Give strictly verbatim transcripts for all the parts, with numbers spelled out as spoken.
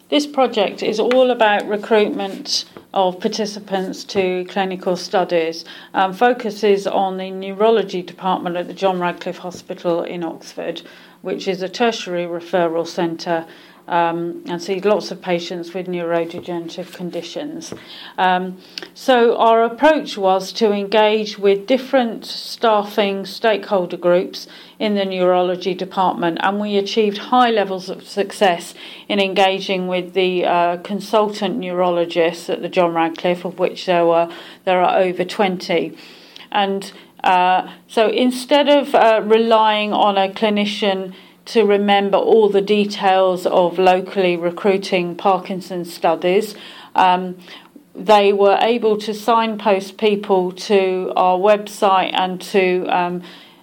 This project is all about recruitment of participants to clinical studies, um, focuses on the neurology department at the John Radcliffe Hospital in Oxford, which is a tertiary referral centre, um, and sees lots of patients with neurodegenerative conditions. Um, so our approach was to engage with different staffing stakeholder groups in the neurology department, and we achieved high levels of success in engaging with the uh, consultant neurologists at the John Radcliffe, of which there were there are over twenty. And uh, so instead of uh, relying on a clinician to remember all the details of locally recruiting Parkinson's studies, um, they were able to signpost people to our website and to um,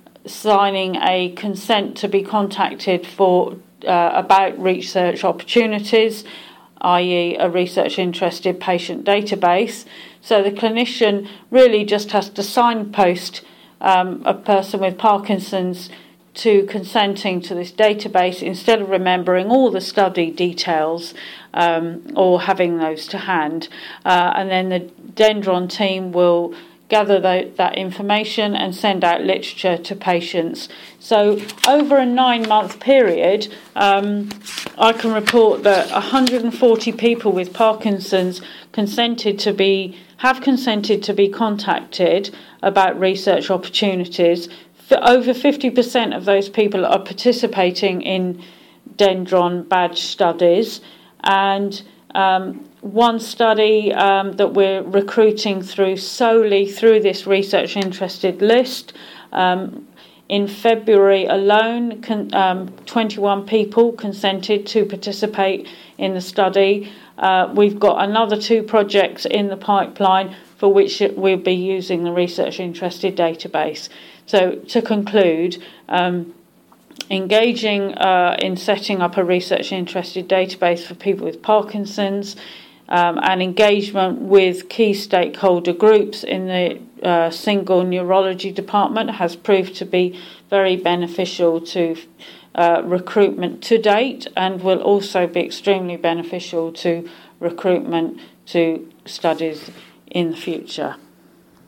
signing a consent to be contacted for uh, about research opportunities, that is a research interested patient database. So the clinician really just has to signpost um, a person with Parkinson's to consenting to this database instead of remembering all the study details um, or having those to hand. Uh, and then the Dendron team will gather the, that information and send out literature to patients. So over a nine-month period, um, I can report that one hundred forty people with Parkinson's consented to be have consented to be contacted about research opportunities. Over fifty percent of those people are participating in Dendron badge studies, and um, one study um, that we're recruiting through solely through this research interested list. Um, in February alone, con- um, twenty-one people consented to participate in the study. Uh, we've got another two projects in the pipeline for which we'll be using the research interested database. So to conclude, um, engaging uh, in setting up a research interested database for people with Parkinson's, um, and engagement with key stakeholder groups in the uh, single neurology department has proved to be very beneficial to uh, recruitment to date, and will also be extremely beneficial to recruitment to studies in the future.